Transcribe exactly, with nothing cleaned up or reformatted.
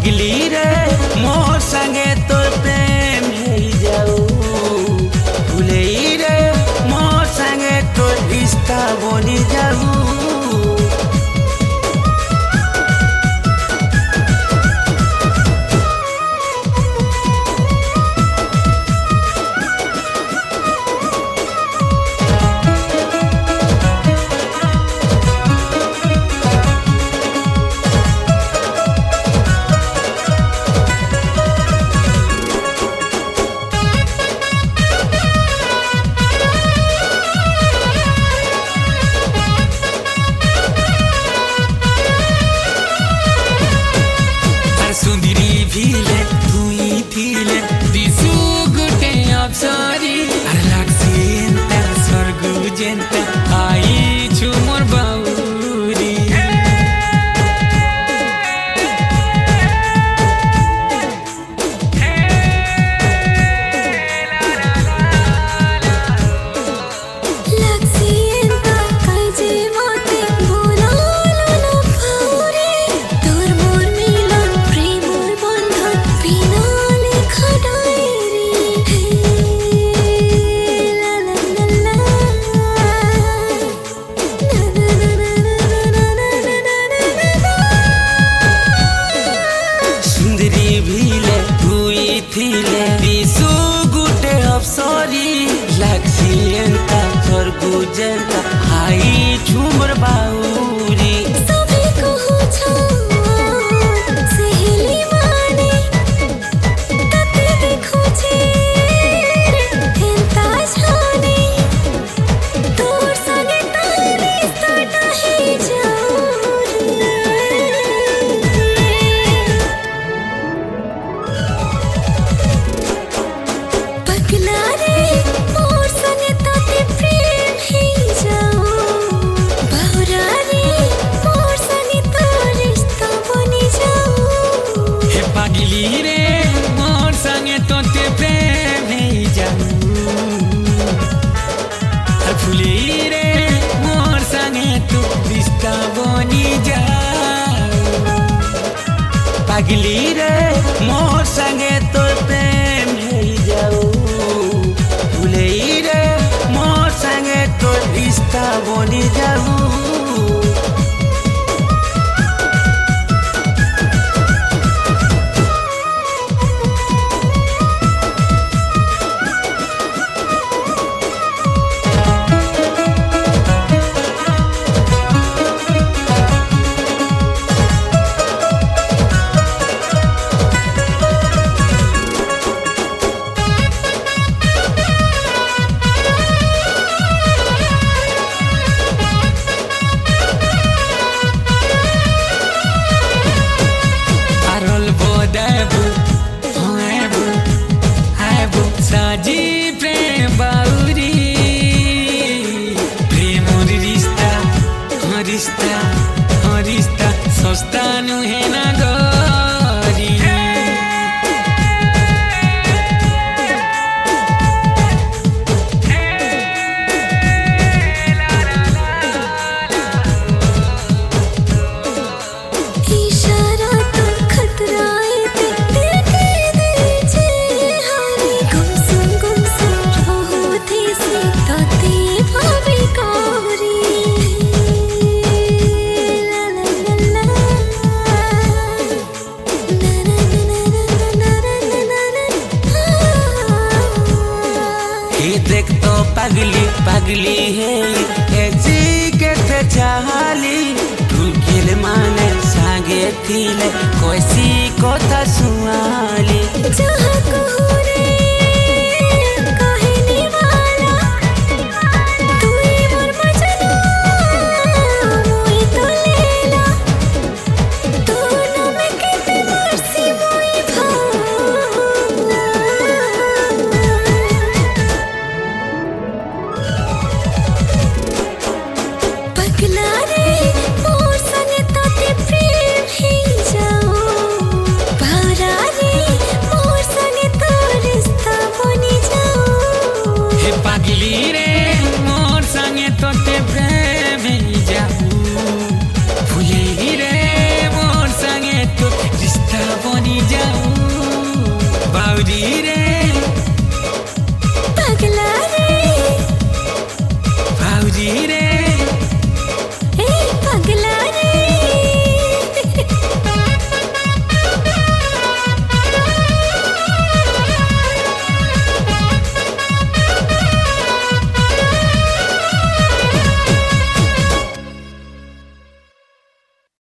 पागली रे मोर संगे तोर प्रेम है जाऊ भूले रे मोर संगे तोर रिश्ता बनी जाऊ सुंदरी भीले तुई थीले दिसु गुटे अप्सरी अरे लाक्सिन्ता स्वर्गु जेन्ता आई छु मोर बाउरी लाक्सिन्ता काजे मोते बोलालो न फाउरे तोर मोर मिलन प्रेमर बन्धन बिनाले खडाइरी ला ला ला ला सुंदरी भीले तुई थीले दिसु गुटे अप्सरी लाक्सिन्ता स्वर्गु जेन्ता आई छु मोर बाउरी सबै कहु छ सहेली माने कति देखु छे हेन्ता छाने तोर संगे तारे रिश्ता है जाऊ पगला रे मोर संगे ताते प्रेम है जाऊ बहुरा रे मोर संगे तोर रिश्ता बनी जाऊ हे पागली रे मोर संगे तोते प्रेम है जाऊ हर फुली रे मोर संगे तू रिश्ता बनी जाऊ पागली रे मोर संगे तोर प्रेम है जाऊ भूले रे मोर संगे तोर रिश्ता बनी जाऊ Arol bodabu, hoebu, haebu, saji prem bauri, prem और रिश्ता, हाँ रिश्ता, हाँ रिश्ता, सस्ता नुहे ना गोरी। इशारा तो खतराए ते दिल के दीजे हारे गुमसुम गुमसुम रहो थे से ताते भावे कावरी ला ला ला ला ना ना ना ना ना ये देख तो पगली पगली है ये जी के ते चाहली ढूंढिल माने सांगे थीले कोई सी कोता सुआली जहाँ को रे